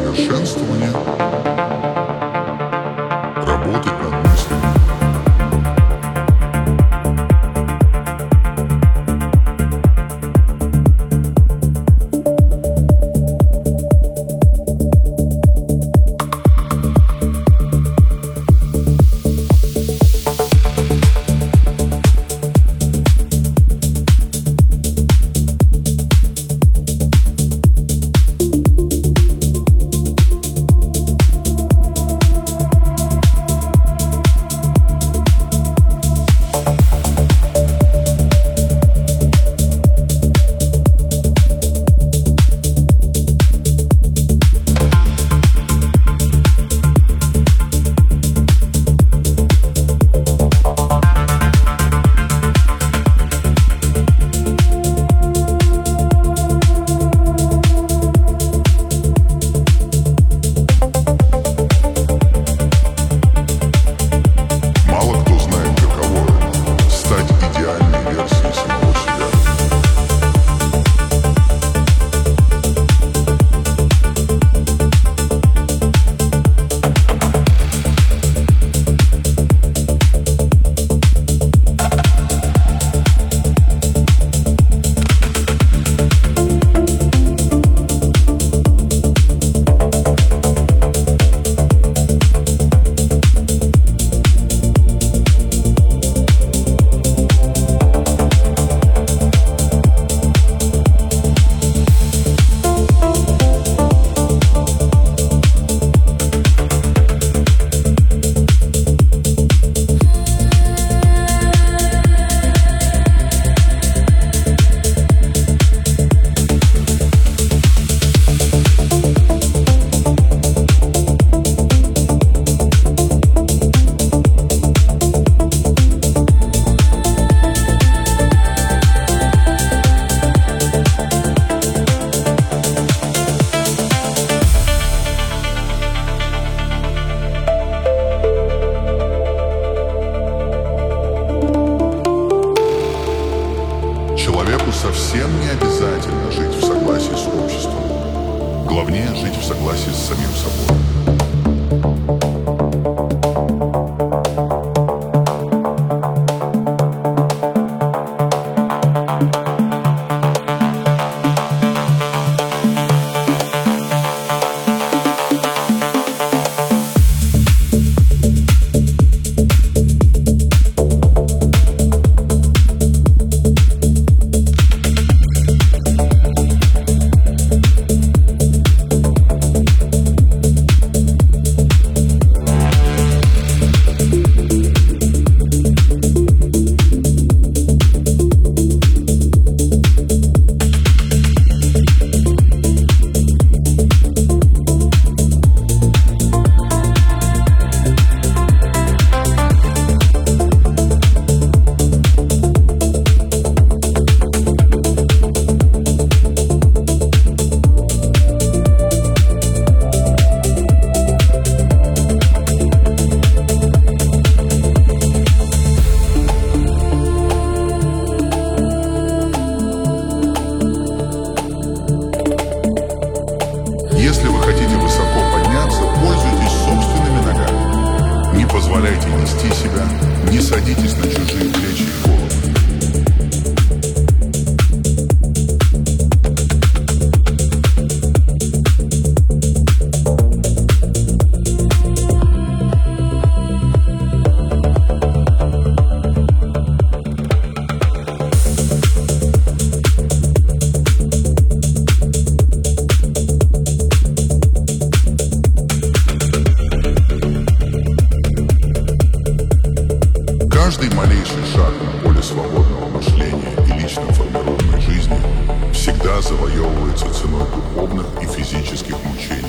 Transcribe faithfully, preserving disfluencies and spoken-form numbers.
самосовершенствования, работать над мыслями. Человеку совсем не обязательно жить в согласии с обществом. Главнее жить в согласии с самим собой. Если вы хотите высоко подняться, пользуйтесь собственными ногами. Не позволяйте нести себя, не садитесь на чужие плечи и головы. Каждый малейший шаг на поле свободного мышления и лично формируемой жизни всегда завоевывается ценой духовных и физических мучений.